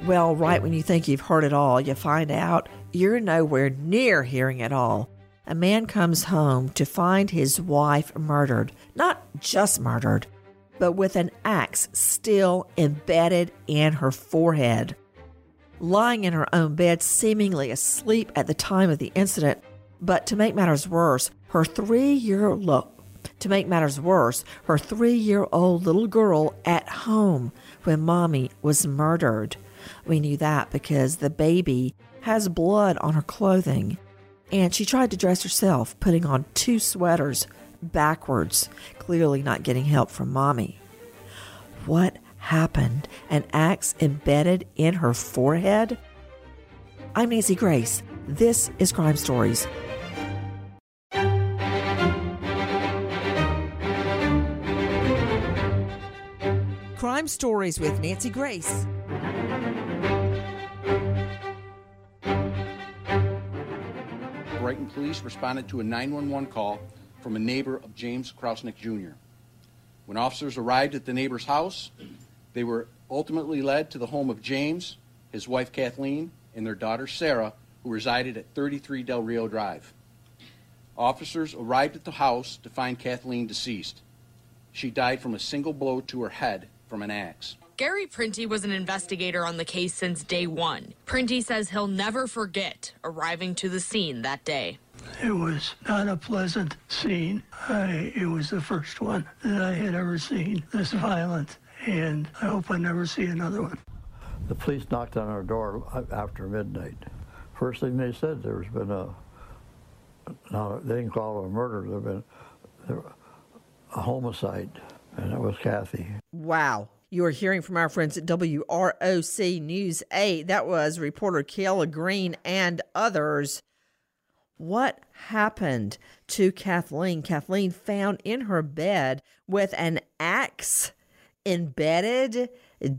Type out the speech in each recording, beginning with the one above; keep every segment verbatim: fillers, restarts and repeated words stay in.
Well, right when you think you've heard it all, you find out you're nowhere near hearing it all. A man comes home to find his wife murdered. Not just murdered, but with an axe still embedded in her forehead. Lying in her own bed, seemingly asleep at the time of the incident, but to make matters worse, her three-year look. To make matters worse, her three-year-old little girl at home when Mommy was murdered. We knew that because the baby has blood on her clothing, and she tried to dress herself, putting on two sweaters backwards, clearly not getting help from Mommy. What happened? An axe embedded in her forehead? I'm Nancy Grace. This is Crime Stories. Crime Stories with Nancy Grace. Brighton police responded to a nine one one call from a neighbor of James Krausnick Junior When officers arrived at the neighbor's house, they were ultimately led to the home of James, his wife Kathleen, and their daughter Sarah, who resided at thirty-three Del Rio Drive. Officers arrived at the house to find Kathleen deceased. She died from a single blow to her head from an axe. Gary Printy was an investigator on the case since day one. Printy says he'll never forget arriving to the scene that day. It was not a pleasant scene. I, it was the first one that I had ever seen this violent, and I hope I never see another one. The police knocked on our door after midnight. First thing they said, there's been a, now they didn't call it a murder, there'd been there, a homicide, and it was Kathy. Wow. You are hearing from our friends at W R O C News eight. That was reporter Kayla Green and others. What happened to Kathleen? Kathleen found in her bed with an axe embedded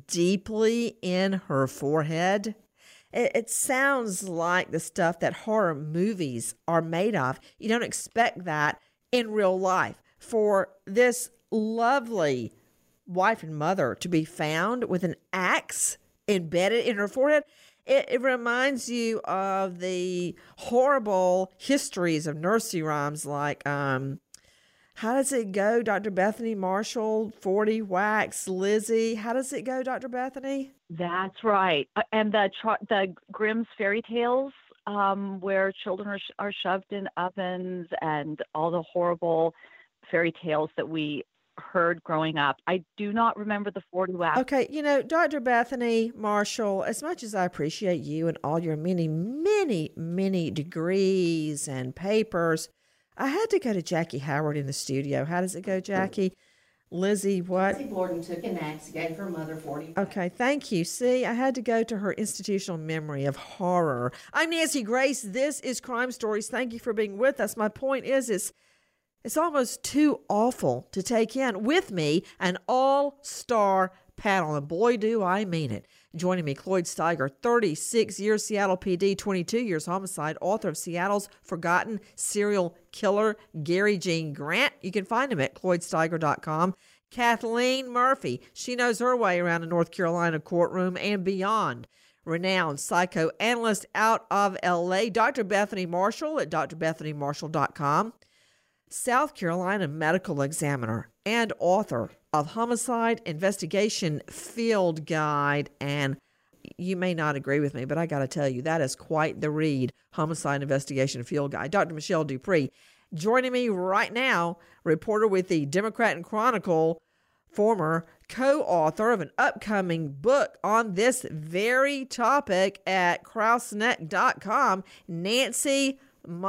deeply in her forehead. It, it sounds like the stuff that horror movies are made of. You don't expect that in real life. For this lovely wife and mother to be found with an axe embedded in her forehead, it, it reminds you of the horrible histories of nursery rhymes like, um, how does it go, Doctor Bethany Marshall, forty whacks, Lizzie? How does it go, Doctor Bethany? That's right. Uh, and the the Grimm's fairy tales, um, where children are, sh- are shoved in ovens, and all the horrible fairy tales that we heard growing up. I do not remember the forty whacks. Okay, you know, Doctor Bethany Marshall, as much as I appreciate you and all your many, many, many degrees and papers, I had to go to Jackie Howard in the studio. How does it go, Jackie? Lizzie, what? Lizzie Borden took an axe, gave her mother forty. Okay, thank you. See, I had to go to her institutional memory of horror. I'm Nancy Grace. This is Crime Stories. Thank you for being with us. My point is, is it's almost too awful to take in. With me, an all-star panel, and boy, do I mean it. Joining me, Cloyd Steiger, thirty-six years Seattle P D, twenty-two years homicide, author of Seattle's Forgotten Serial Killer, Gary Gene Grant. You can find him at cloyd steiger dot com. Kathleen Murphy, she knows her way around a North Carolina courtroom and beyond. Renowned psychoanalyst out of L A, Doctor Bethany Marshall at dr bethany marshall dot com. South Carolina medical examiner and author of Homicide Investigation Field Guide. And you may not agree with me, but I got to tell you, that is quite the read, Homicide Investigation Field Guide. Doctor Michelle Dupree joining me right now, reporter with the Democrat and Chronicle, former co-author of an upcoming book on this very topic at krausneck dot com, Nancy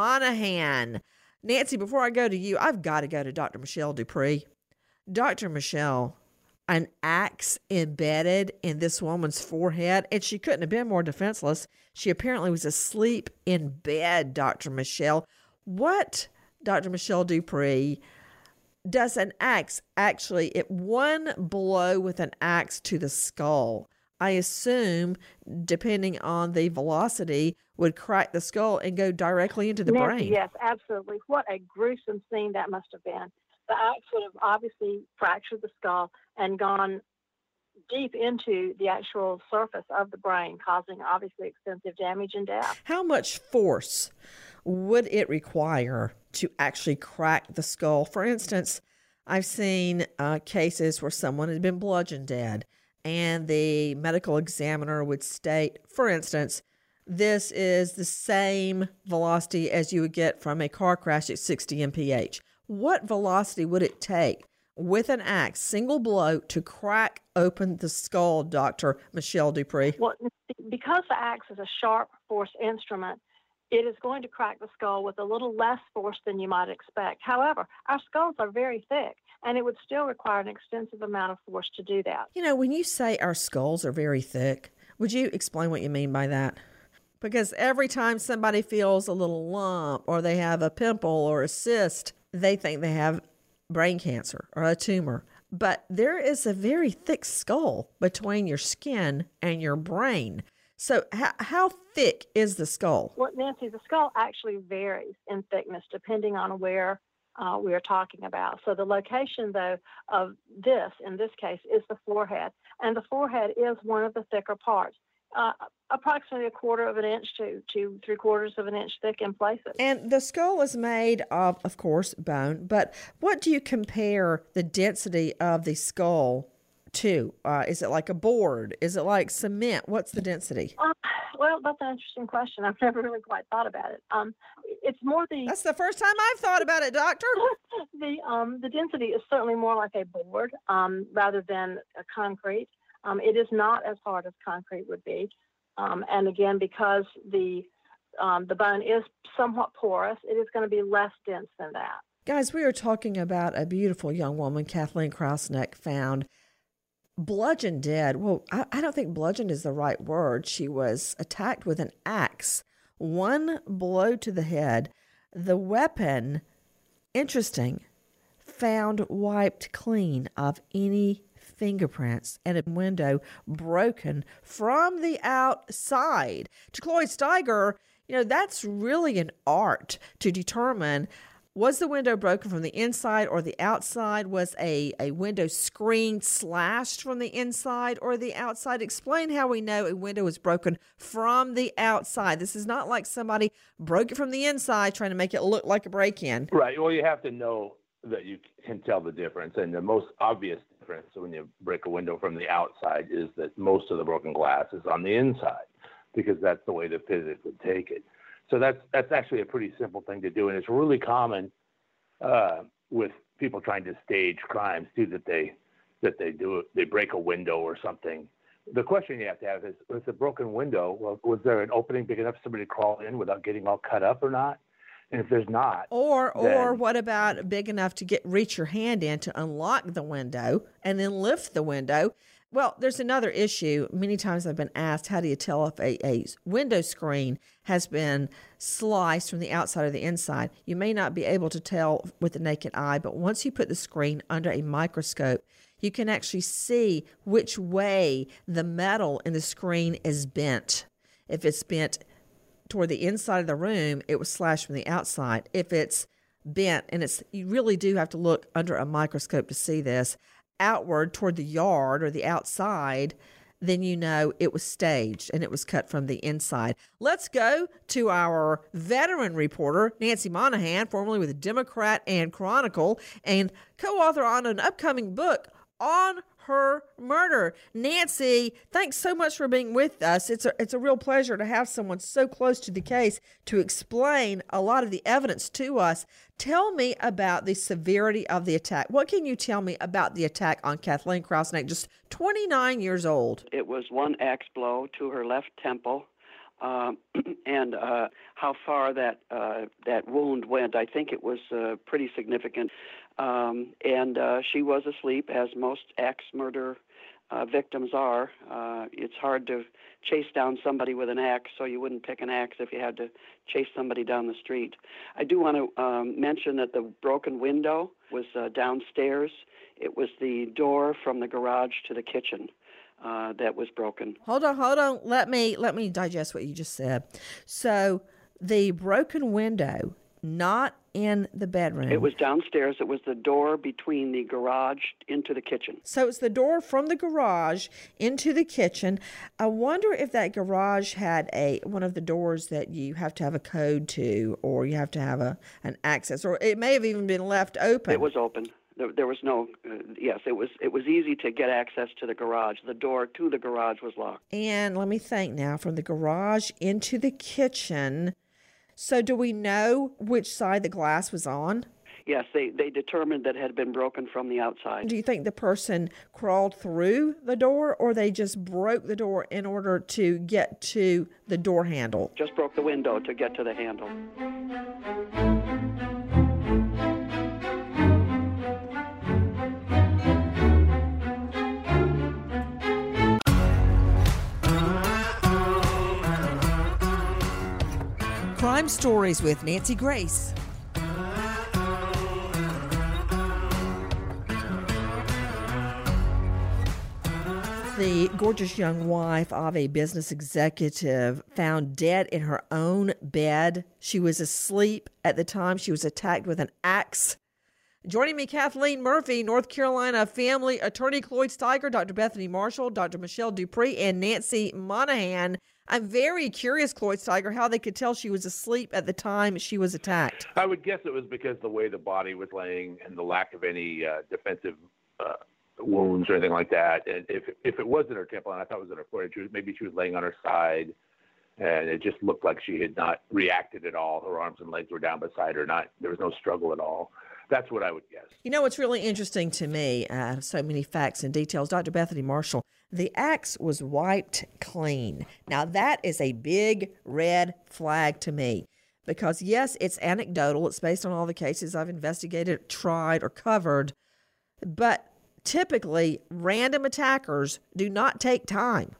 Monahan. Nancy, before I go to you, I've got to go to Doctor Michelle Dupree. Doctor Michelle, an axe embedded in this woman's forehead, and she couldn't have been more defenseless. She apparently was asleep in bed, Doctor Michelle. What, Doctor Michelle Dupree, does an axe actually, it one blow with an axe to the skull, I assume, depending on the velocity, would crack the skull and go directly into the Nancy, brain. Yes, absolutely. What a gruesome scene that must have been. The axe would have obviously fractured the skull and gone deep into the actual surface of the brain, causing obviously extensive damage and death. How much force would it require to actually crack the skull? For instance, I've seen uh, cases where someone had been bludgeoned dead, and the medical examiner would state, for instance, this is the same velocity as you would get from a car crash at sixty M P H. What velocity would it take with an axe, single blow, to crack open the skull, Doctor Michelle Dupree? Well, because the axe is a sharp force instrument, it is going to crack the skull with a little less force than you might expect. However, our skulls are very thick, and it would still require an extensive amount of force to do that. You know, when you say our skulls are very thick, would you explain what you mean by that? Because every time somebody feels a little lump or they have a pimple or a cyst, they think they have brain cancer or a tumor. But there is a very thick skull between your skin and your brain. So how, how thick is the skull? Well, Nancy, the skull actually varies in thickness depending on where uh, we are talking about. So the location, though, of this, in this case, is the forehead. And the forehead is one of the thicker parts. Uh, approximately a quarter of an inch to, to three quarters of an inch thick in places. And the skull is made of, of course, bone. But what do you compare the density of the skull to? Uh, is it like a board? Is it like cement? What's the density? Uh, well, that's an interesting question. I've never really quite thought about it. Um, it's more the... That's the first time I've thought about it, Doctor. the um, the density is certainly more like a board um, rather than a concrete. Um, it is not as hard as concrete would be. Um, and again, because the um, the bone is somewhat porous, it is going to be less dense than that. Guys, we are talking about a beautiful young woman, Kathleen Krausneck, found bludgeoned dead. Well, I, I don't think bludgeoned is the right word. She was attacked with an axe. One blow to the head. The weapon, interesting, found wiped clean of any fingerprints, and a window broken from the outside. To Cloyd Steiger, you know, that's really an art to determine, was the window broken from the inside or the outside? Was a, a window screen slashed from the inside or the outside? Explain how we know a window was broken from the outside. This is not like somebody broke it from the inside trying to make it look like a break-in. Right. Well, you have to know that you can tell the difference. And the most obvious difference when you break a window from the outside is that most of the broken glass is on the inside, because that's the way the physics would take it. So that's that's actually a pretty simple thing to do, and it's really common uh, with people trying to stage crimes too, that they that they do it, they break a window or something. The question you have to have is, was a broken window, well, was there an opening big enough for somebody to crawl in without getting all cut up or not? And if there's not, or then, or what about big enough to get reach your hand in to unlock the window and then lift the window? Well, there's another issue. Many times I've been asked, how do you tell if a, a window screen has been sliced from the outside or the inside? You may not be able to tell with the naked eye, but once you put the screen under a microscope, you can actually see which way the metal in the screen is bent. If it's bent toward the inside of the room, it was slashed from the outside. If it's bent, and it's, you really do have to look under a microscope to see this, outward toward the yard or the outside, then you know it was staged and it was cut from the inside. Let's go to our veteran reporter, Nancy Monahan, formerly with the Democrat and Chronicle, and co-author on an upcoming book on her murder. Nancy, thanks so much for being with us. It's a, it's a real pleasure to have someone so close to the case to explain a lot of the evidence to us. Tell me about the severity of the attack. What can you tell me about the attack on Kathleen Krausneck, just twenty-nine years old? It was one axe blow to her left temple. Um, and uh, how far that uh, that wound went, I think it was uh, pretty significant. Um, and uh, she was asleep, as most axe murder uh, victims are. Uh, it's hard to chase down somebody with an axe, so you wouldn't pick an axe if you had to chase somebody down the street. I do want to um, mention that the broken window was uh, downstairs. It was the door from the garage to the kitchen. Uh, that was broken. Hold on, hold on. Let me let me digest what you just said. So the broken window not in the bedroom. It was downstairs. It was the door between the garage into the kitchen. So it's the door from the garage into the kitchen. I wonder if that garage had a one of the doors that you have to have a code to, or you have to have a an access, or it may have even been left open. It was open. There, there was no, uh, yes, it was it was easy to get access to the garage. The door to the garage was locked. And let me think now, from the garage into the kitchen. So do we know which side the glass was on? Yes, they, they determined that it had been broken from the outside. Do you think the person crawled through the door, or they just broke the door in order to get to the door handle? Just broke the window to get to the handle. Crime Stories with Nancy Grace. The gorgeous young wife of a business executive found dead in her own bed. She was asleep at the time she was attacked with an axe. Joining me, Kathleen Murphy, North Carolina family attorney Cloyd Steiger, Doctor Bethany Marshall, Doctor Michelle Dupree, and Nancy Monahan. I'm very curious, Cloyd Steiger, how they could tell she was asleep at the time she was attacked. I would guess it was because the way the body was laying and the lack of any uh, defensive uh, wounds or anything like that. And if if it was in her temple, and I thought it was in her forehead, she was, maybe she was laying on her side, and it just looked like she had not reacted at all. Her arms and legs were down beside her. Not there was no struggle at all. That's what I would guess. You know, what's really interesting to me, uh, so many facts and details, Doctor Bethany Marshall, the axe was wiped clean. Now, that is a big red flag to me because, yes, it's anecdotal. It's based on all the cases I've investigated, tried, or covered. But typically, random attackers do not take time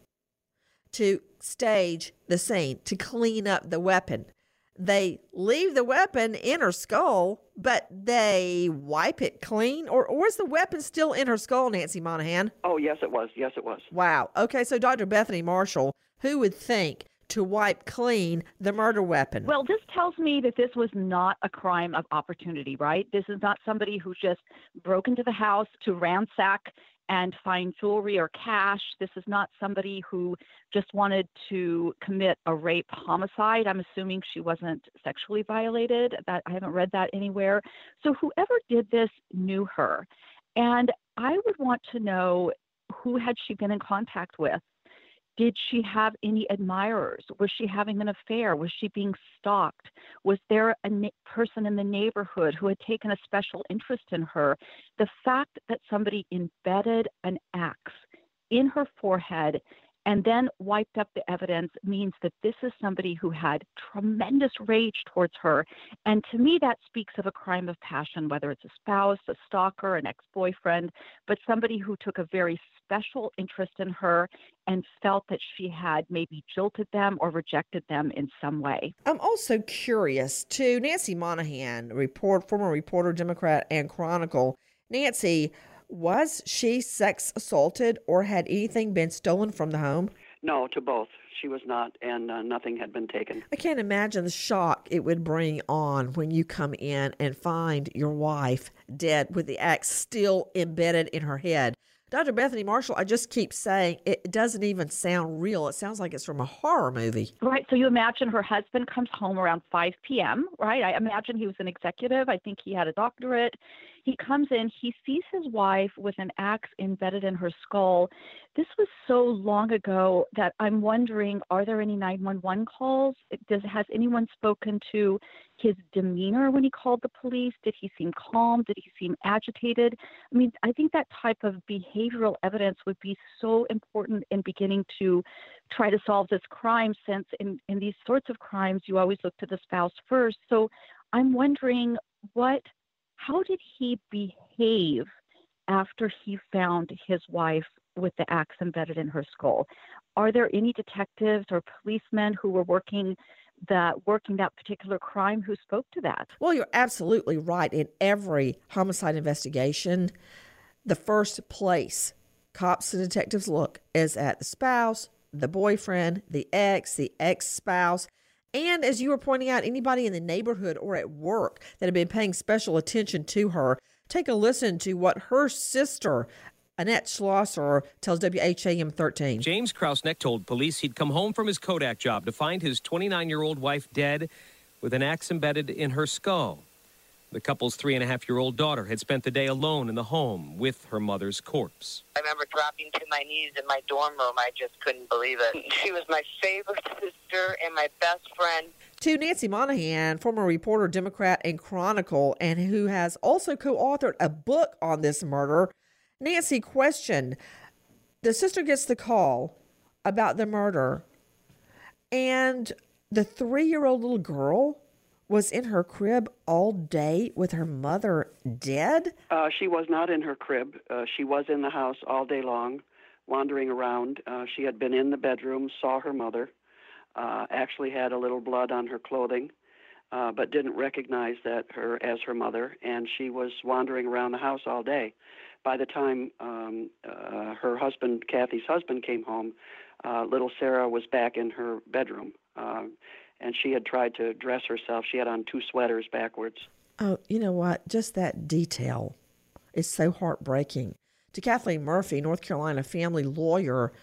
to stage the scene, to clean up the weapon. They leave the weapon in her skull, but they wipe it clean? Or, or is the weapon still in her skull, Nancy Monahan? Oh, yes, it was. Yes, it was. Wow. Okay, so Doctor Bethany Marshall, who would think to wipe clean the murder weapon? Well, this tells me that this was not a crime of opportunity, right? This is not somebody who just broke into the house to ransack and find jewelry or cash. This is not somebody who just wanted to commit a rape homicide. I'm assuming she wasn't sexually violated. That I haven't read that anywhere. So whoever did this knew her. And I would want to know, who had she been in contact with? Did she have any admirers? Was she having an affair? Was she being stalked? Was there a na- person in the neighborhood who had taken a special interest in her? The fact that somebody embedded an axe in her forehead and then wiped up the evidence means that this is somebody who had tremendous rage towards her. And to me, that speaks of a crime of passion, whether it's a spouse, a stalker, an ex-boyfriend, but somebody who took a very special interest in her and felt that she had maybe jilted them or rejected them in some way. I'm also curious, too. Nancy Monahan, report, former reporter, Democrat, and Chronicle. Nancy, was she sex assaulted or had anything been stolen from the home? No, to both. She was not, and uh, nothing had been taken. I can't imagine the shock it would bring on when you come in and find your wife dead with the axe still embedded in her head. Doctor Bethany Marshall, I just keep saying it doesn't even sound real. It sounds like it's from a horror movie. Right. So you imagine her husband comes home around five p.m., right? I imagine he was an executive. I think he had a doctorate. He comes in, he sees his wife with an axe embedded in her skull. This was so long ago that I'm wondering, are there any nine one one calls? Does, has anyone spoken to his demeanor when he called the police? Did he seem calm? Did he seem agitated? I mean, I think that type of behavioral evidence would be so important in beginning to try to solve this crime, since in, in these sorts of crimes, you always look to the spouse first. So I'm wondering, what, how did he behave after he found his wife with the axe embedded in her skull? Are there any detectives or policemen who were working that working that particular crime who spoke to that? Well, you're absolutely right. In every homicide investigation, the first place cops and detectives look is at the spouse, the boyfriend, the ex, the ex-spouse. And as you were pointing out, anybody in the neighborhood or at work that had been paying special attention to her. Take a listen to what her sister, Annette Schlosser, tells W H A M thirteen. James Krausneck told police he'd come home from his Kodak job to find his twenty-nine-year-old wife dead with an axe embedded in her skull. The couple's three-and-a-half-year-old daughter had spent the day alone in the home with her mother's corpse. I remember dropping to my knees in my dorm room. I just couldn't believe it. She was my favorite sister and my best friend. To Nancy Monahan, former reporter, Democrat, and Chronicle, and who has also co-authored a book on this murder. Nancy, question. The sister gets the call about the murder, and the three-year-old little girl was in her crib all day with her mother dead? Uh, she was not in her crib. Uh, she was in the house all day long, wandering around. Uh, she had been in the bedroom, saw her mother, uh, actually had a little blood on her clothing, uh, but didn't recognize that her as her mother, and she was wandering around the house all day. By the time um, uh, her husband, Kathy's husband, came home, uh, little Sarah was back in her bedroom. Uh, And she had tried to dress herself. She had on two sweaters backwards. Oh, you know what? Just that detail is so heartbreaking. To Kathleen Murphy, North Carolina family lawyer,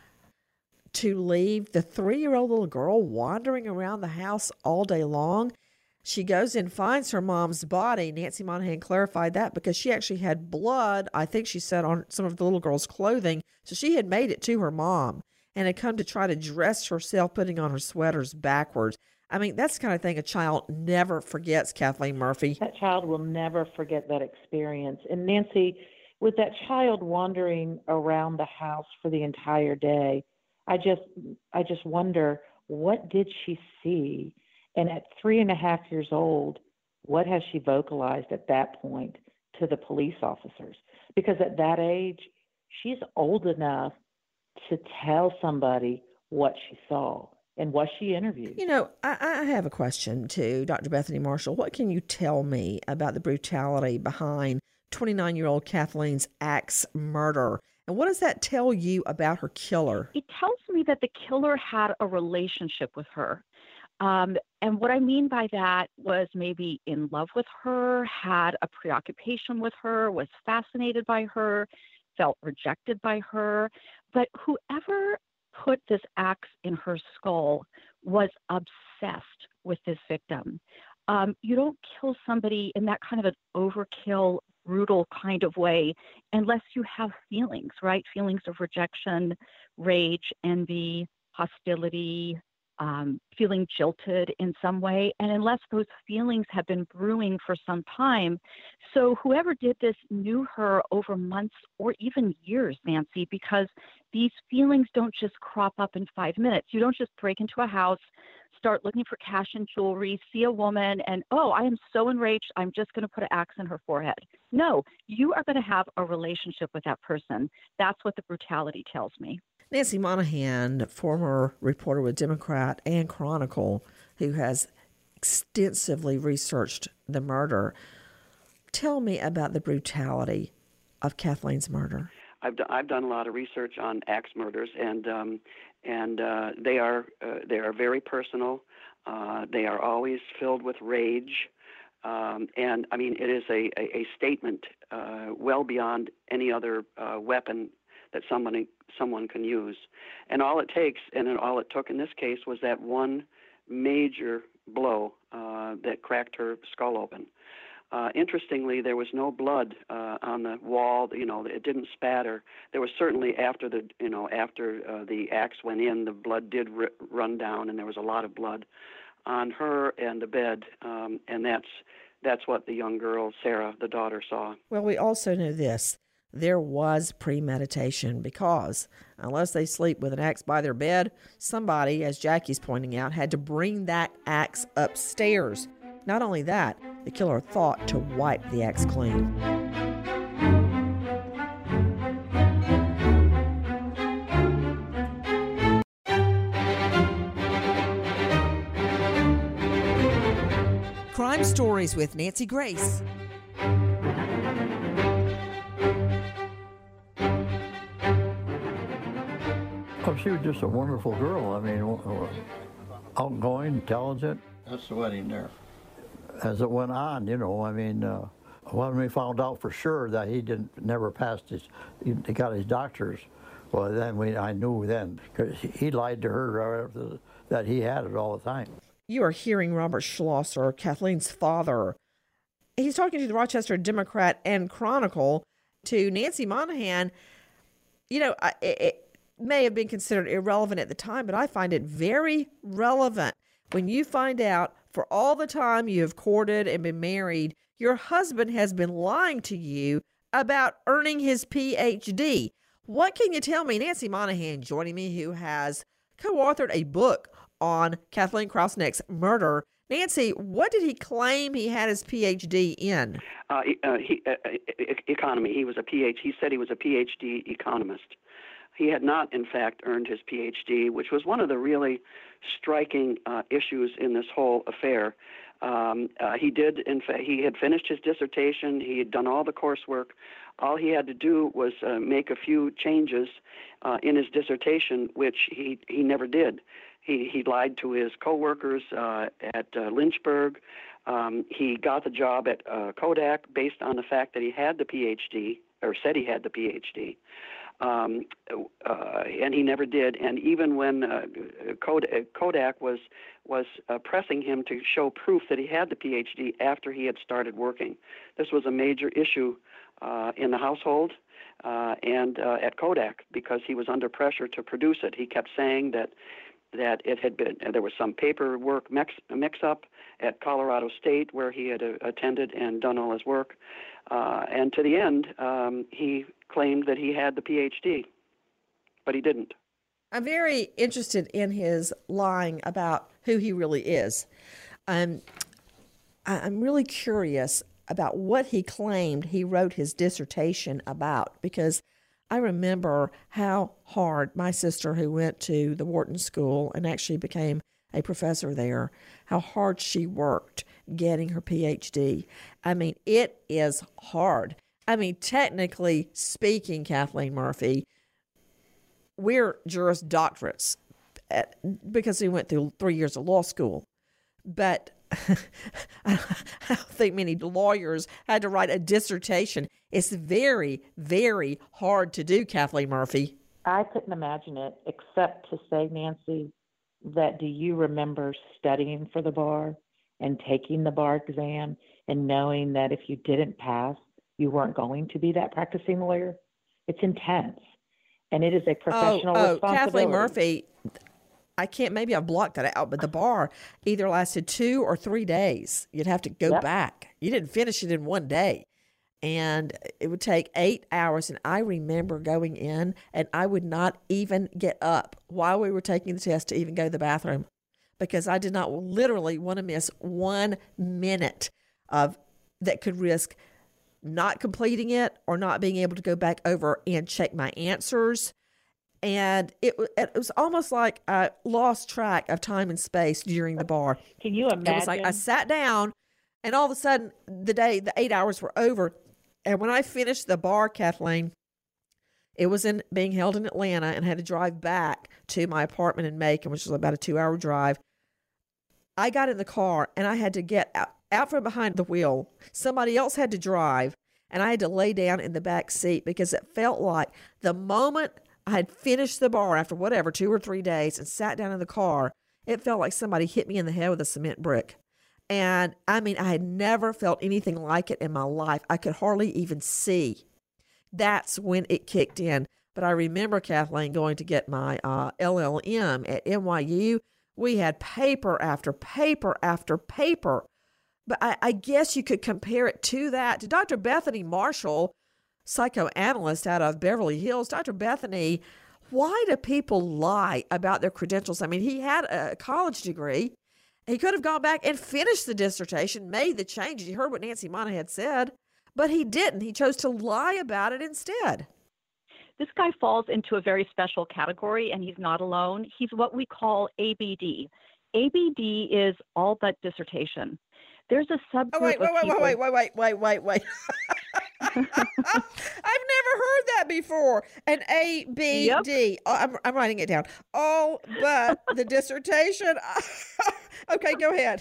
to leave the three-year-old little girl wandering around the house all day long. She goes and finds her mom's body. Nancy Monahan clarified that because she actually had blood, I think she said, on some of the little girl's clothing. So she had made it to her mom and had come to try to dress herself, putting on her sweaters backwards. I mean, that's the kind of thing a child never forgets, Kathleen Murphy. That child will never forget that experience. And Nancy, with that child wandering around the house for the entire day, I just I just wonder, what did she see? And at three and a half years old, what has she vocalized at that point to the police officers? Because at that age, she's old enough to tell somebody what she saw. And was she interviewed? You know, I, I have a question too, Doctor Bethany Marshall. What can you tell me about the brutality behind twenty-nine-year-old Kathleen's axe murder? And what does that tell you about her killer? It tells me that the killer had a relationship with her. Um, and what I mean by that was maybe in love with her, had a preoccupation with her, was fascinated by her, felt rejected by her. But whoever put this axe in her skull was obsessed with this victim. Um, you don't kill somebody in that kind of an overkill, brutal kind of way unless you have feelings, right? Feelings of rejection, rage, envy, hostility, um, feeling jilted in some way, and unless those feelings have been brewing for some time. So whoever did this knew her over months or even years, Nancy, because these feelings don't just crop up in five minutes. You don't just break into a house, start looking for cash and jewelry, see a woman, and, oh, I am so enraged, I'm just going to put an axe in her forehead. No, you are going to have a relationship with that person. That's what the brutality tells me. Nancy Monahan, former reporter with Democrat and Chronicle, who has extensively researched the murder. Tell me about the brutality of Kathleen's murder. I've done, I've done a lot of research on axe murders, and um, and uh, they are uh, they are very personal. Uh, they are always filled with rage, um, and I mean it is a a, a statement uh, well beyond any other uh, weapon that somebody someone can use. And all it takes, and all it took in this case, was that one major blow uh, that cracked her skull open. Uh, interestingly, there was no blood uh, on the wall. You know, it didn't spatter. There was certainly after the, you know, after uh, the axe went in, the blood did r- run down, and there was a lot of blood on her and the bed. Um, and that's that's what the young girl, Sarah, the daughter, saw. Well, we also know this. There was premeditation because unless they sleep with an axe by their bed, somebody, as Jackie's pointing out, had to bring that axe upstairs. Not only that, the killer thought to wipe the axe clean. Crime Stories with Nancy Grace. Oh, she was just a wonderful girl. I mean, outgoing, intelligent. That's the wedding there. As it went on, you know, I mean, uh, when we found out for sure that he didn't never passed his, he got his doctors, well, then we I knew then, because he lied to her uh, that he had it all the time. You are hearing Robert Schlosser, Kathleen's father. He's talking to the Rochester Democrat and Chronicle, to Nancy Monahan. You know, it, it may have been considered irrelevant at the time, but I find it very relevant when you find out for all the time you have courted and been married, your husband has been lying to you about earning his P H D. What can you tell me? Nancy Monahan joining me, who has co-authored a book on Kathleen Krausnick's murder. Nancy, what did he claim he had his P H D in? Uh, uh, he, uh, economy. He was a P H. He said he was a P H D economist. He had not, in fact, earned his P H D, which was one of the really striking uh, issues in this whole affair. Um, uh, he did, in fact, he had finished his dissertation. He had done all the coursework. All he had to do was uh, make a few changes uh, in his dissertation, which he, he never did. He, he lied to his coworkers uh, at uh, Lynchburg. Um, he got the job at uh, Kodak based on the fact that he had the P H D, or said he had the P H D. Um, uh, and he never did. And even when uh, Kodak, Kodak was was uh, pressing him to show proof that he had the P H D after he had started working, this was a major issue uh, in the household uh, and uh, at Kodak, because he was under pressure to produce it. He kept saying that that it had been, there was some paperwork mix, mix-up at Colorado State where he had uh, attended and done all his work. Uh, and to the end, um, he claimed that he had the P H D, but he didn't. I'm very interested in his lying about who he really is. Um, I'm really curious about what he claimed he wrote his dissertation about, because I remember how hard my sister, who went to the Wharton School and actually became a professor there, how hard she worked getting her P H D. I mean, it is hard. I mean, technically speaking, Kathleen Murphy, we're Juris Doctorates at, because we went through three years of law school. But I don't think many lawyers had to write a dissertation. It's very, very hard to do, Kathleen Murphy. I couldn't imagine it, except to say, Nancy, that do you remember studying for the bar and taking the bar exam and knowing that if you didn't pass, you weren't going to be that practicing lawyer? It's intense, and it is a professional oh, oh, responsibility. Kathleen Murphy, I can't, maybe I blocked that out, but the bar either lasted two or three days. You'd have to go Yep. back. You didn't finish it in one day. And it would take eight hours. And I remember going in, and I would not even get up while we were taking the test to even go to the bathroom, because I did not literally want to miss one minute of that could risk not completing it or not being able to go back over and check my answers. And it, it was almost like I lost track of time and space during the bar. Can you imagine? It was like I sat down, and all of a sudden, the day, the eight hours were over. And when I finished the bar, Kathleen, it was in being held in Atlanta, and had to drive back to my apartment in Macon, which was about a two-hour drive. I got in the car, and I had to get out, out from behind the wheel. Somebody else had to drive, and I had to lay down in the back seat, because it felt like the moment I had finished the bar after whatever, two or three days, and sat down in the car, it felt like somebody hit me in the head with a cement brick. And I mean, I had never felt anything like it in my life. I could hardly even see. That's when it kicked in. But I remember, Kathleen, going to get my uh, L L M at N Y U. We had paper after paper after paper. But I, I guess you could compare it to that, to Doctor Bethany Marshall, psychoanalyst out of Beverly Hills. Doctor Bethany, why do people lie about their credentials? I mean, he had a college degree. He could have gone back and finished the dissertation, made the changes. You heard what Nancy Monahan said, but he didn't. He chose to lie about it instead. This guy falls into a very special category, and he's not alone. He's what we call A B D. A B D is all but dissertation. There's a subgroup oh, wait, wait, of wait, people. wait, wait, wait, wait, wait, wait. I've never heard that before. An A B D. Yep. Oh, I'm, I'm writing it down. All but the dissertation. Okay, go ahead.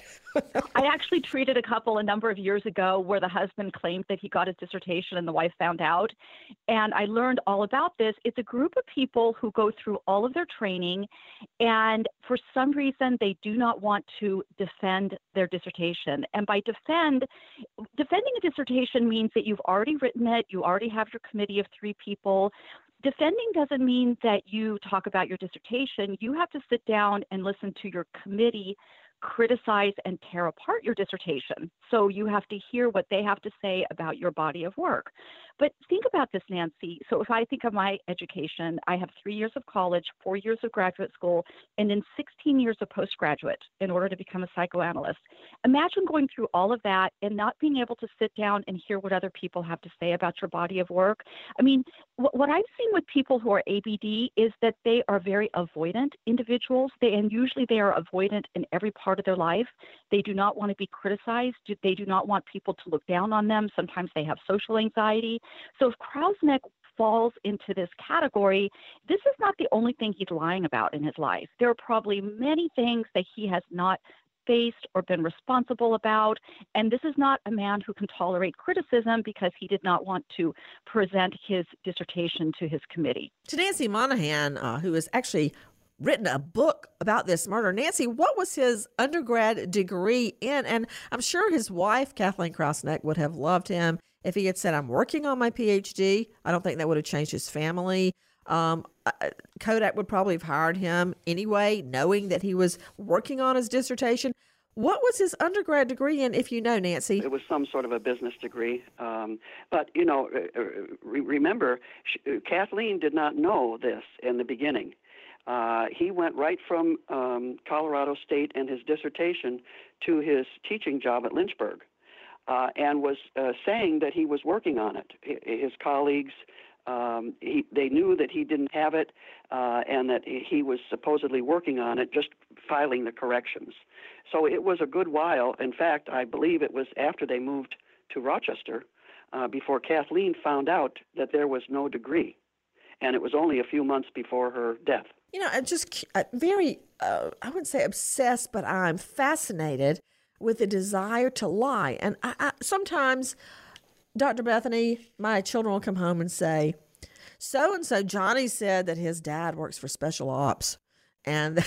I actually treated a couple a number of years ago where the husband claimed that he got his dissertation and the wife found out. And I learned all about this. It's a group of people who go through all of their training, and for some reason, they do not want to defend their dissertation. And by defend, defending a dissertation means that you've already written it, you already have your committee of three people. Defending doesn't mean that you talk about your dissertation. You have to sit down and listen to your committee criticize and tear apart your dissertation. So you have to hear what they have to say about your body of work. But think about this, Nancy. So if I think of my education, I have three years of college, four years of graduate school, and then sixteen years of postgraduate in order to become a psychoanalyst. Imagine going through all of that and not being able to sit down and hear what other people have to say about your body of work. I mean, wh- what I've seen with people who are A B D is that they are very avoidant individuals. They, and usually they are avoidant in every part of their life. They do not want to be criticized. They do not want people to look down on them. Sometimes they have social anxiety. So if Krausnick falls into this category, this is not the only thing he's lying about in his life. There are probably many things that he has not faced or been responsible about. And this is not a man who can tolerate criticism because he did not want to present his dissertation to his committee. To Nancy Monahan, uh, who has actually written a book about this murder. Nancy, what was his undergrad degree in? And I'm sure his wife, Kathleen Krausnick, would have loved him if he had said, I'm working on my P H D. I don't think that would have changed his family. Um, Kodak would probably have hired him anyway, knowing that he was working on his dissertation. What was his undergrad degree in, if you know, Nancy? It was some sort of a business degree. Um, but, you know, re- remember, she, Kathleen did not know this in the beginning. Uh, he went right from um, Colorado State and his dissertation to his teaching job at Lynchburg. Uh, and was uh, saying that he was working on it. His colleagues, um, he, they knew that he didn't have it uh, and that he was supposedly working on it, just filing the corrections. So it was a good while. In fact, I believe it was after they moved to Rochester uh, before Kathleen found out that there was no degree. And it was only a few months before her death. You know, I'm just uh, very, uh, I wouldn't say obsessed, but I'm fascinated with the desire to lie. And I, I, sometimes, Doctor Bethany, my children will come home and say, so-and-so Johnny said that his dad works for special ops and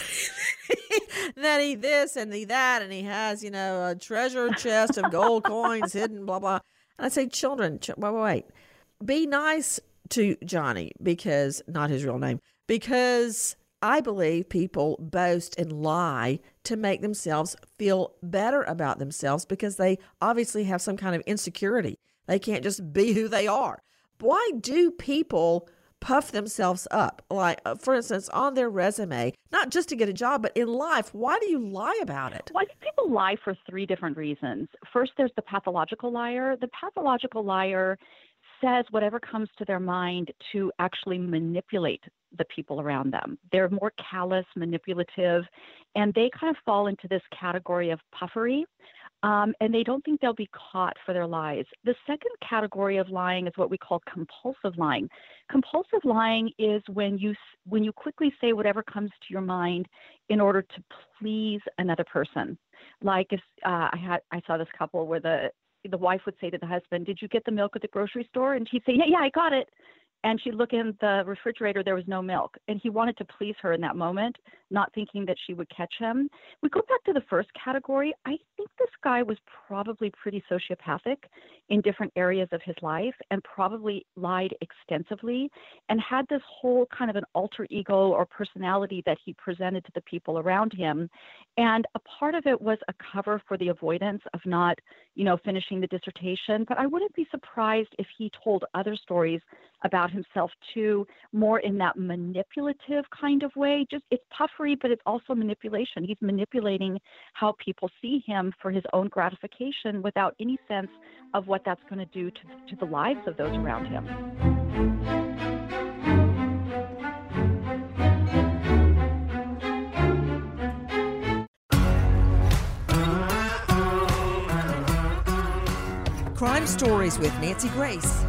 that he this and he that, and he has, you know, a treasure chest of gold coins hidden, blah, blah. And I say, children, ch- wait, wait, wait. Be nice to Johnny, because, not his real name, because I believe people boast and lie to make themselves feel better about themselves because they obviously have some kind of insecurity. They can't just be who they are. Why do people puff themselves up? Like, uh, for instance, on their resume, not just to get a job, but in life, why do you lie about it? Well, I think people lie for three different reasons. First, there's the pathological liar. The pathological liar says whatever comes to their mind to actually manipulate the people around them. They're more callous, manipulative, and they kind of fall into this category of puffery, um, and they don't think they'll be caught for their lies. The second category of lying is what we call compulsive lying. Compulsive lying is when you when you quickly say whatever comes to your mind in order to please another person. Like if uh, I had I saw this couple where the the wife would say to the husband, "Did you get the milk at the grocery store?" And he'd say, "Yeah, yeah, I got it." And she'd look in the refrigerator, there was no milk. And he wanted to please her in that moment, not thinking that she would catch him. We go back to the first category. I think this guy was probably pretty sociopathic in different areas of his life and probably lied extensively and had this whole kind of an alter ego or personality that he presented to the people around him. And a part of it was a cover for the avoidance of not, you know, finishing the dissertation. But I wouldn't be surprised if he told other stories about himself too, more in that manipulative kind of way. Just it's puffery, but it's also manipulation. He's manipulating how people see him for his own gratification without any sense of what that's going to do to, to the lives of those around him. Crime Stories with Nancy Grace.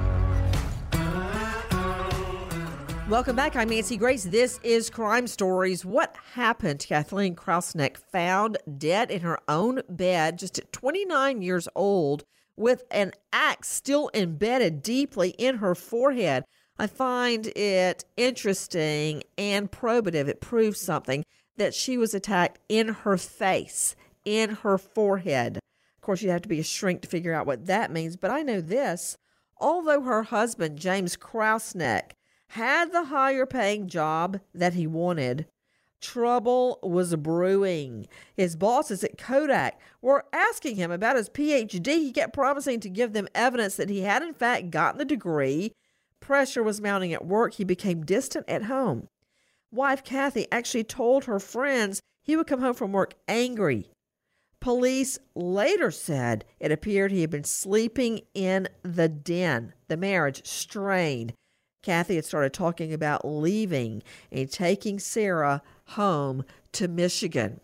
Welcome back. I'm Nancy Grace. This is Crime Stories. What happened? Kathleen Krausneck found dead in her own bed, just at twenty-nine years old, with an axe still embedded deeply in her forehead. I find it interesting and probative. It proves something, that she was attacked in her face, in her forehead. Of course, you'd have to be a shrink to figure out what that means. But I know this. Although her husband, James Krausneck, had the higher paying job that he wanted, trouble was brewing. His bosses at Kodak were asking him about his P H D. He kept promising to give them evidence that he had in fact gotten the degree. Pressure was mounting at work. He became distant at home. Wife Kathy actually told her friends he would come home from work angry. Police later said it appeared he had been sleeping in the den. The marriage strained. Kathy had started talking about leaving and taking Sarah home to Michigan.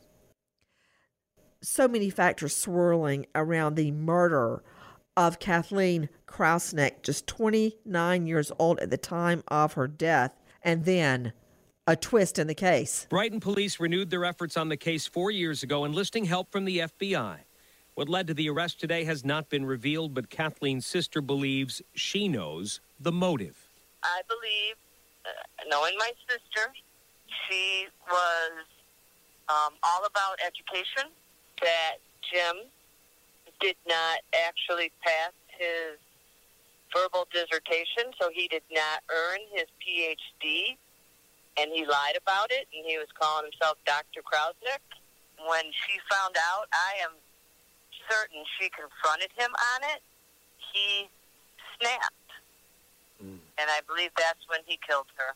So many factors swirling around the murder of Kathleen Krausneck, just twenty-nine years old at the time of her death, and then a twist in the case. Brighton police renewed their efforts on the case four years ago, enlisting help from the F B I. What led to the arrest today has not been revealed, but Kathleen's sister believes she knows the motive. I believe, uh, knowing my sister, she was um, all about education, that Jim did not actually pass his verbal dissertation, so he did not earn his P H D, and he lied about it, and he was calling himself Doctor Krausneck. When she found out, I am certain she confronted him on it. He snapped. And I believe that's when he killed her.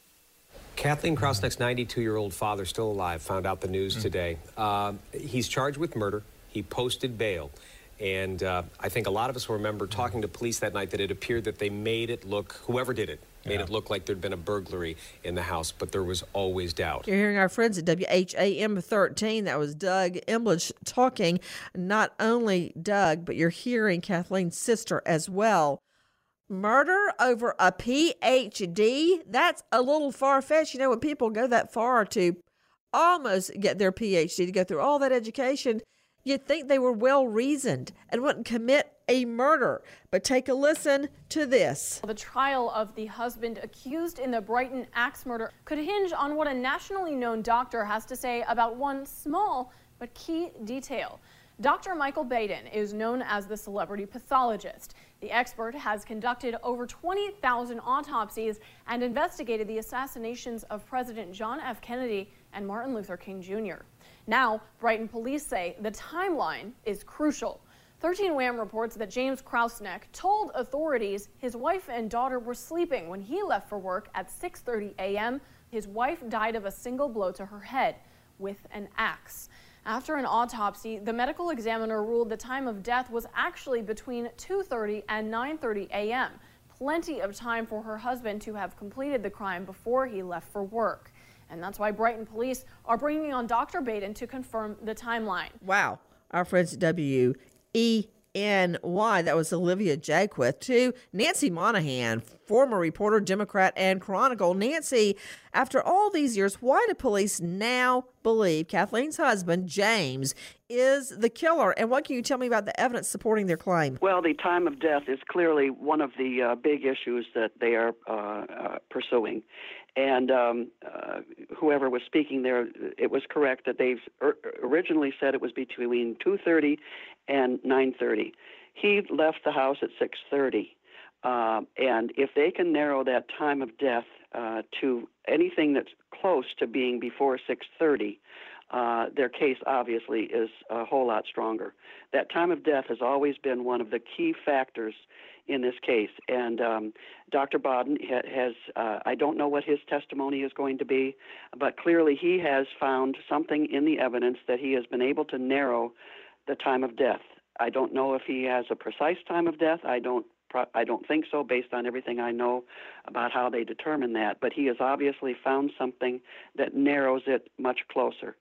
Kathleen Krausneck's ninety-two-year-old father, still alive, found out the news mm. today. Uh, he's charged with murder. He posted bail. And uh, I think a lot of us will remember talking to police that night that it appeared that they made it look, whoever did it, made yeah. it look like there'd been a burglary in the house, but there was always doubt. You're hearing our friends at W H A M thirteen. That was Doug Emblich talking. Not only Doug, but you're hearing Kathleen's sister as well. Murder over a P H D? That's a little far-fetched. You know, when people go that far to almost get their P H D, to go through all that education, you'd think they were well-reasoned and wouldn't commit a murder. But take a listen to this. The trial of the husband accused in the Brighton axe murder could hinge on what a nationally known doctor has to say about one small but key detail. Doctor Michael Baden is known as the celebrity pathologist. The expert has conducted over twenty thousand autopsies and investigated the assassinations of President John F. Kennedy and Martin Luther King Junior Now, Brighton police say the timeline is crucial. thirteen W A M reports that James Krausneck told authorities his wife and daughter were sleeping when he left for work at six thirty a m His wife died of a single blow to her head with an axe. After an autopsy, the medical examiner ruled the time of death was actually between two thirty and nine thirty a m Plenty of time for her husband to have completed the crime before he left for work. And that's why Brighton police are bringing on Doctor Baden to confirm the timeline. Wow. Our friends at W E N Y, that was Olivia Jaquith, to Nancy Monahan, former reporter, Democrat, and Chronicle. Nancy, after all these years, why do police now believe Kathleen's husband, James, is the killer? And what can you tell me about the evidence supporting their claim? Well, the time of death is clearly one of the uh, big issues that they are uh, uh, pursuing. And um, uh, whoever was speaking there, it was correct that they've er- originally said it was between two thirty and nine thirty. He left the house at six thirty. Uh, and if they can narrow that time of death uh, to anything that's close to being before six thirty, uh, their case obviously is a whole lot stronger. That time of death has always been one of the key factors in this case. And um, Doctor Baden ha- has, uh, I don't know what his testimony is going to be, but clearly he has found something in the evidence that he has been able to narrow the time of death. I don't know if he has a precise time of death. I don't I don't think so, based on everything I know about how they determine that. But he has obviously found something that narrows it much closer.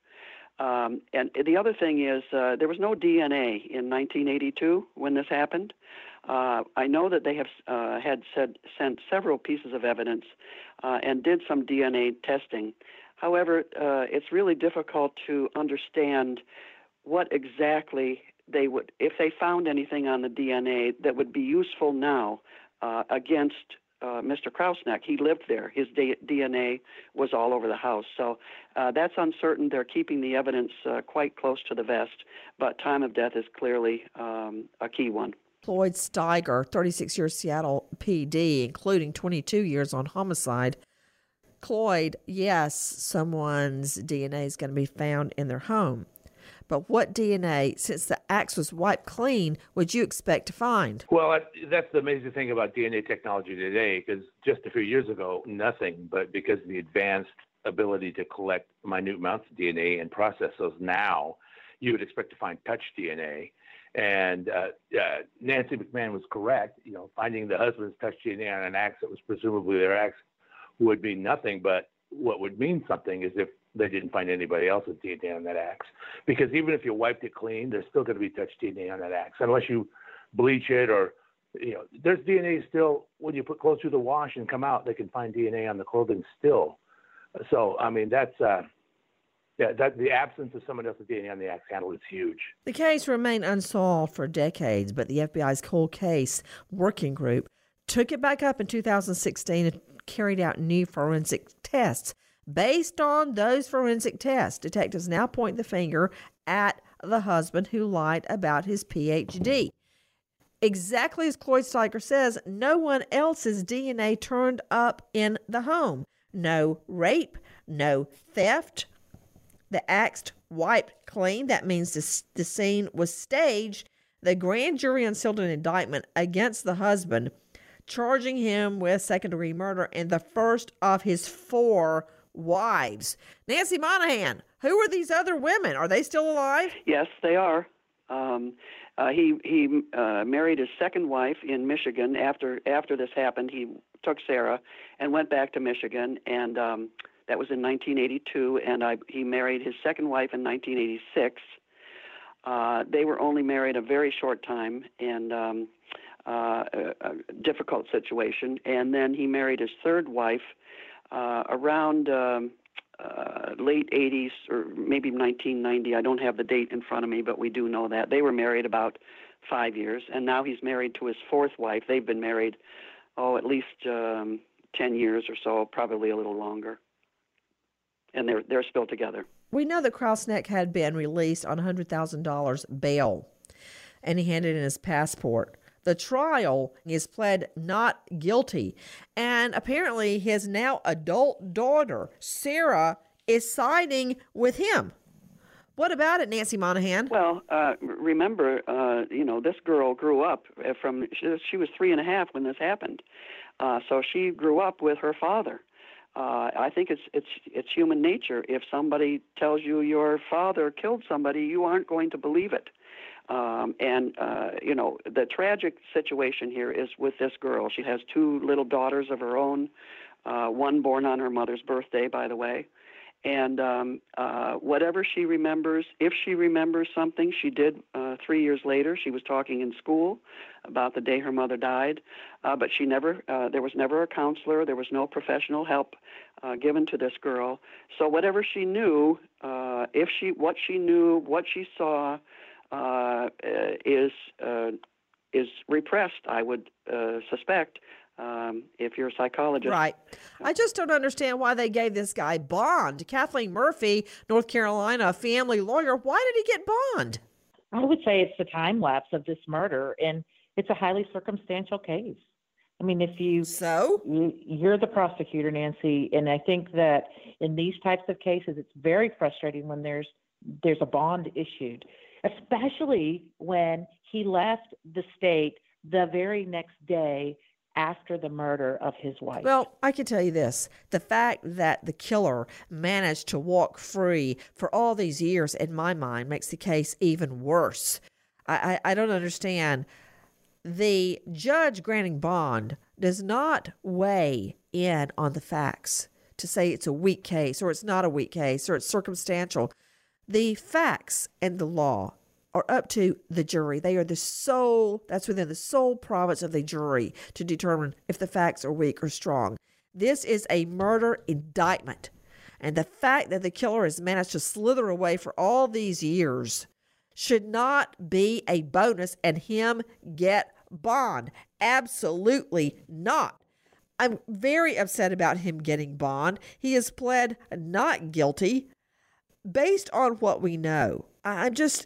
Um, and the other thing is uh, there was no D N A in nineteen eighty-two when this happened. Uh, I know that they have uh, had said, sent several pieces of evidence uh, and did some D N A testing. However, uh, it's really difficult to understand what exactly they would, if they found anything on the D N A that would be useful now uh, against uh, Mister Krausneck. He lived there. His D N A was all over the house. So uh, that's uncertain. They're keeping the evidence uh, quite close to the vest, but time of death is clearly um, a key one. Floyd Steiger, thirty-six years Seattle P D, including twenty-two years on homicide. Cloyd, yes, someone's D N A is going to be found in their home. But what D N A, since the axe was wiped clean, would you expect to find? Well, that's the amazing thing about D N A technology today, because just a few years ago, nothing, but because of the advanced ability to collect minute amounts of D N A and process those now, you would expect to find touch D N A. And uh, uh, Nancy McMahon was correct. You know, finding the husband's touch D N A on an axe that was presumably their axe would mean nothing, but what would mean something is if they didn't find anybody else's D N A on that axe. Because even if you wiped it clean, there's still going to be touch D N A on that axe, unless you bleach it or, you know, there's D N A still, when you put clothes through the wash and come out, they can find D N A on the clothing still. So, I mean, that's, uh, yeah, that the absence of someone else's D N A on the axe handle is huge. The case remained unsolved for decades, but the F B I's cold case working group took it back up in two thousand sixteen and carried out new forensic tests. Based on those forensic tests, detectives now point the finger at the husband who lied about his P H D. Exactly as Cloyd Steiger says, no one else's D N A turned up in the home. No rape, no theft. The axe wiped clean. That means the, the scene was staged. The grand jury unsealed an indictment against the husband, charging him with second-degree murder and the first of his four wives. Nancy Monahan, who are these other women? Are they still alive? Yes, they are. Um, uh, he he uh, married his second wife in Michigan. After after this happened, he took Sarah and went back to Michigan, and um, that was in nineteen eighty-two. And I, he married his second wife in nineteen eighty-six. Uh, they were only married a very short time, and um, uh, a, a difficult situation. And then he married his third wife uh, around um, uh, late eighties or maybe nineteen ninety. I don't have the date in front of me, but we do know that. They were married about five years, and now he's married to his fourth wife. They've been married, oh, at least um, ten years or so, probably a little longer. And they're they're still together. We know that Krausneck had been released on one hundred thousand dollars bail, and he handed in his passport. The trial is pled not guilty, and apparently his now adult daughter, Sarah, is siding with him. What about it, Nancy Monahan? Well, uh, remember, uh, you know, this girl grew up from, she, she was three and a half when this happened. Uh, so she grew up with her father. Uh, I think it's it's it's human nature. If somebody tells you your father killed somebody, you aren't going to believe it. Um, and, uh, you know, the tragic situation here is with this girl. She has two little daughters of her own, uh, one born on her mother's birthday, by the way. And um, uh, whatever she remembers, if she remembers something, she did uh, three years later. She was talking in school about the day her mother died, uh, but she never. Uh, there was never a counselor. There was no professional help uh, given to this girl. So whatever she knew, uh, if she, what she knew, what she saw, uh, is uh, is repressed. I would uh, suspect. Um, if you're a psychologist. Right. I just don't understand why they gave this guy bond. Kathleen Murphy, North Carolina, family lawyer. Why did he get bond? I would say it's the time lapse of this murder, and it's a highly circumstantial case. I mean, if you... So? You, you're the prosecutor, Nancy, and I think that in these types of cases, it's very frustrating when there's there's a bond issued, especially when he left the state the very next day after the murder of his wife. Well, I can tell you this. The fact that the killer managed to walk free for all these years, in my mind, makes the case even worse. I, I, I don't understand. The judge granting bond does not weigh in on the facts to say it's a weak case or it's not a weak case or it's circumstantial. The facts and the law are up to the jury. They are the sole, that's within the sole province of the jury to determine if the facts are weak or strong. This is a murder indictment. And the fact that the killer has managed to slither away for all these years should not be a bonus and him get bond. Absolutely not. I'm very upset about him getting bond. He has pled not guilty based on what we know. I'm just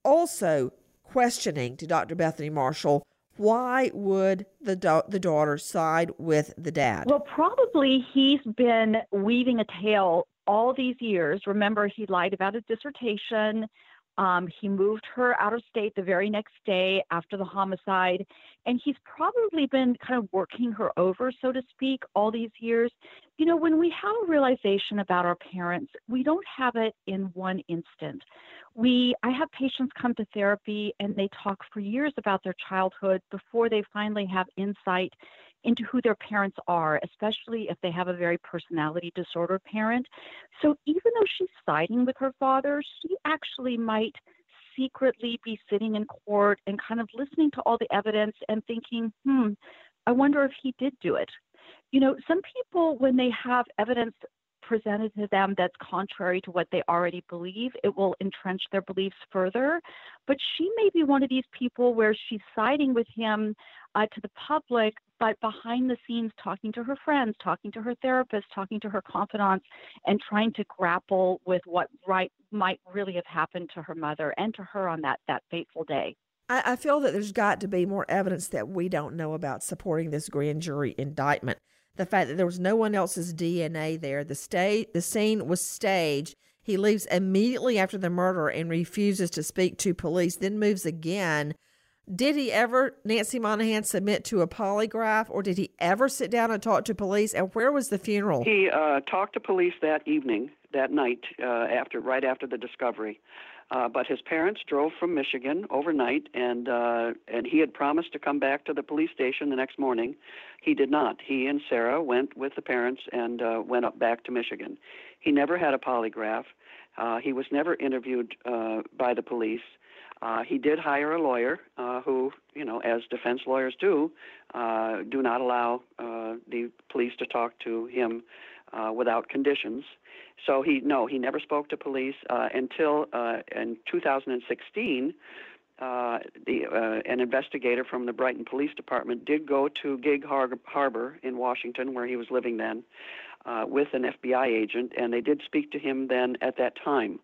also questioning to Doctor Bethany Marshall, why would the da- the daughter side with the dad? Well, probably he's been weaving a tale all these years. Remember, he lied about his dissertation. Um, he moved her out of state the very next day after the homicide. And he's probably been kind of working her over, so to speak, all these years. You know, when we have a realization about our parents, we don't have it in one instant. We, I have patients come to therapy and they talk for years about their childhood before they finally have insight into who their parents are, especially if they have a very personality disorder parent. So even though she's siding with her father, she actually might secretly be sitting in court and kind of listening to all the evidence and thinking, hmm, I wonder if he did do it. You know, some people, when they have evidence presented to them that's contrary to what they already believe, it will entrench their beliefs further. But she may be one of these people where she's siding with him uh, to the public, but behind the scenes talking to her friends, talking to her therapist, talking to her confidants, and trying to grapple with what right might really have happened to her mother and to her on that, that fateful day. I, I feel that there's got to be more evidence that we don't know about supporting this grand jury indictment. The fact that there was no one else's D N A there. The sta- the scene was staged. He leaves immediately after the murder and refuses to speak to police, then moves again. Did he ever, Nancy Monahan, submit to a polygraph, or did he ever sit down and talk to police? And where was the funeral? He uh, talked to police that evening, that night, uh, after right after the discovery. Uh, but his parents drove from Michigan overnight, and uh, and he had promised to come back to the police station the next morning. He did not. He and Sarah went with the parents and uh, went up back to Michigan. He never had a polygraph. Uh, he was never interviewed uh, by the police. Uh, he did hire a lawyer uh, who, you know, as defense lawyers do, uh, do not allow uh, the police to talk to him uh, without conditions. So he, no, he never spoke to police uh, until uh, in two thousand sixteen, uh, the, uh, an investigator from the Brighton Police Department did go to Gig Har- Harbor in Washington, where he was living then, uh, with an F B I agent, and they did speak to him then at that time.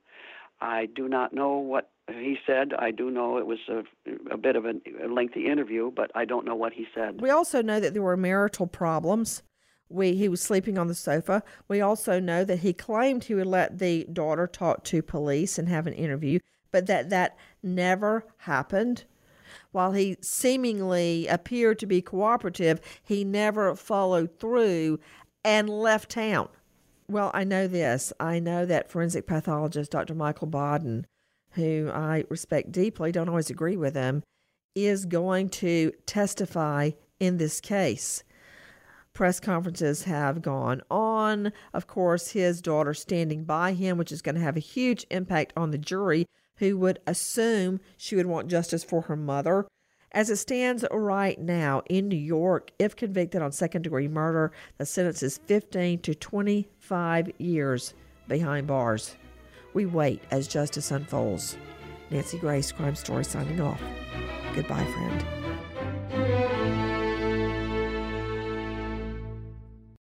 I do not know what he said. I do know it was a, a bit of a, a lengthy interview, but I don't know what he said. We also know that there were marital problems. We, he was sleeping on the sofa. We also know that he claimed he would let the daughter talk to police and have an interview, but that that never happened. While he seemingly appeared to be cooperative, he never followed through and left town. Well, I know this. I know that forensic pathologist Doctor Michael Baden, who I respect deeply, don't always agree with him, is going to testify in this case. Press conferences have gone on. Of course, his daughter standing by him, which is going to have a huge impact on the jury, who would assume she would want justice for her mother. As it stands right now in New York, if convicted on second-degree murder, the sentence is fifteen to twenty-five years behind bars. We wait as justice unfolds. Nancy Grace, Crime Story, signing off. Goodbye, friend.